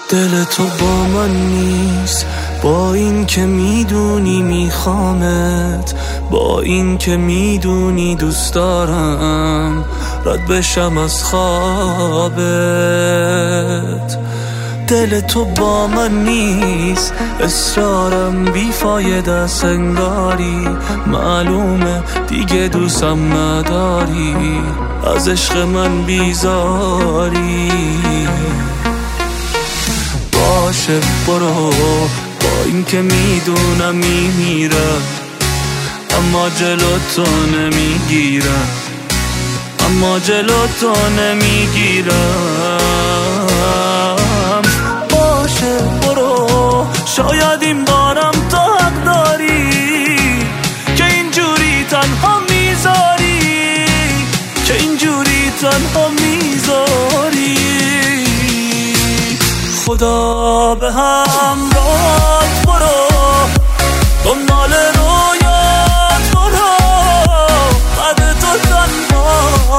دل تو با من نیست، با این که میدونی میخوامت، با این که میدونی دوست دارم رد بشم از خوابت. دل تو با من نیست، اصرارم بیفایده است، انگاری معلومه دیگه دوستم نداری، از عشق من بیزاری. باشه برو، با این که میدونم میمیرم، اما جلو تو نمیگیرم، اما جلو تو نمیگیرم. باشه برو، شاید این بارم تو حق داری که اینجوری تنها میذاری، که اینجوری تنها میذاری. خدا به همراهت برو، دنبال رویات برو، بعد تو تنها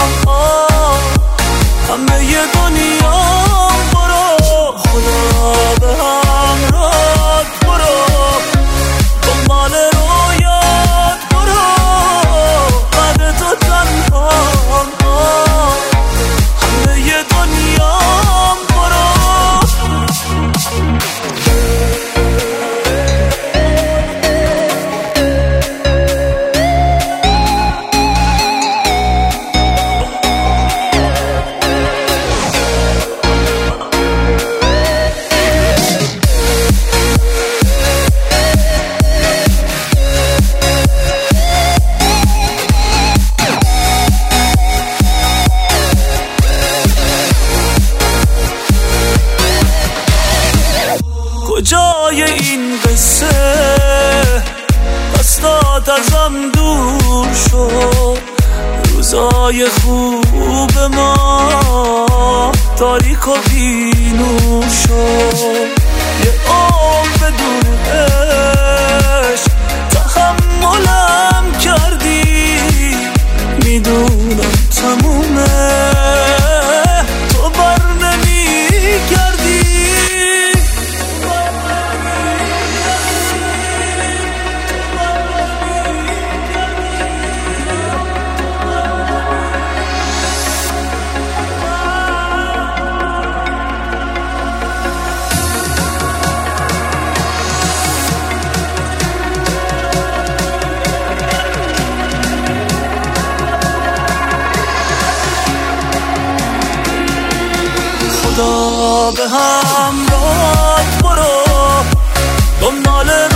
همه ی دنیا برو. خدا به همراهت برو، دنبال رویات برو، بعد تو تنها همه ی دنیا برو. کجای این قصه دستات ازم دور شد، روزای خوب ما تاریک و بینور شد. یه عمر بدون عشق تحملم کردی، میدونم تمومه تو بر نمیگردی. خدا به همراهت برو، دنبال